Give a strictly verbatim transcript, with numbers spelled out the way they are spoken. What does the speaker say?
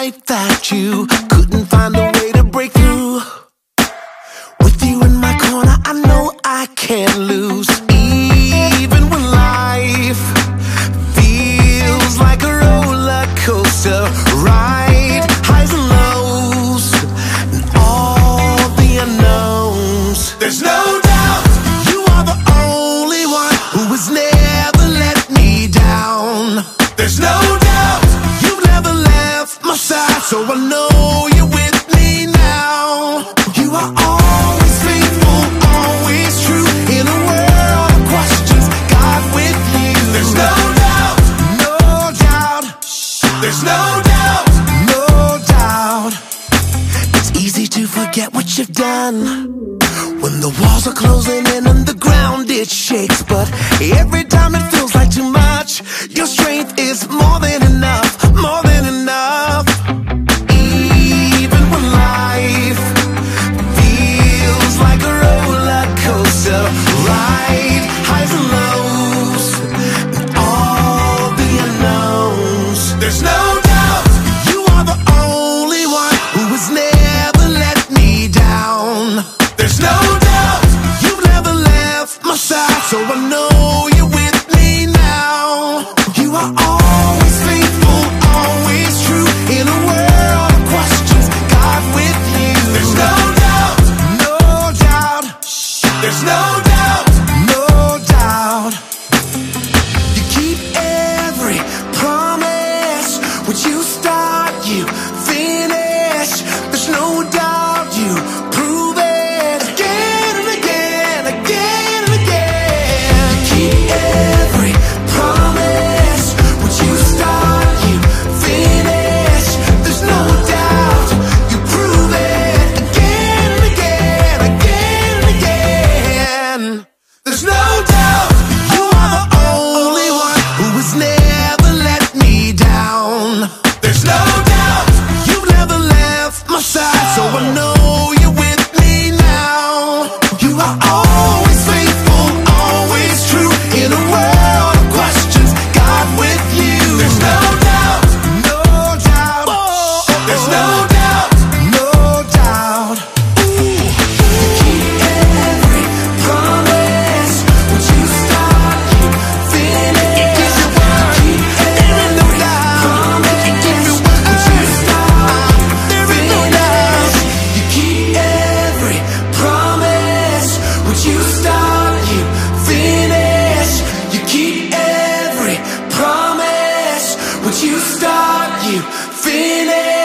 night that you couldn't find a way to break through. With you in my corner, I know I can't lose. Even when life feels like a roller coaster ride, highs and lows, and all the unknowns. There's no doubt you are the only one who has never let me down. There's no doubt you've never left my side, so I know you're with me now. You are always faithful, always true. In a world of questions, God with you. There's no doubt, no doubt. There's no doubt, no doubt. It's easy to forget what you've done when the walls are closing in and the ground it shakes. But every time it feels like too much, your strength is more than enough, more than enough. Even when life feels like a roller coaster ride, highs and lows, and all the unknowns. There's no doubt you are the only one who has never let me down. There's no doubt you've never left my side, so I know you're with me now. You are always faithful, always true. In a world of questions, God with you. There's no doubt, no doubt. There's no doubt, no doubt. You keep every promise. What you start, you finish. There's no doubt you prove it again and again, again and again. You keep every promise. What you start, you finish. There's no doubt you prove it again and again, again and again. There's no doubt you are the only one who has never let me down. There's no doubt you've never left my side, so I know you're with me now. You are always faithful, always true. In a world of questions, God with you. There's no doubt, no doubt. There's no doubt, no doubt. Ooh. You keep every promise. What you start, you finish. You keep your word. There is no doubt. You keep your word. What you start, there is no doubt. You keep every promise. What you start, you finish. You keep every promise. What you start, you finish.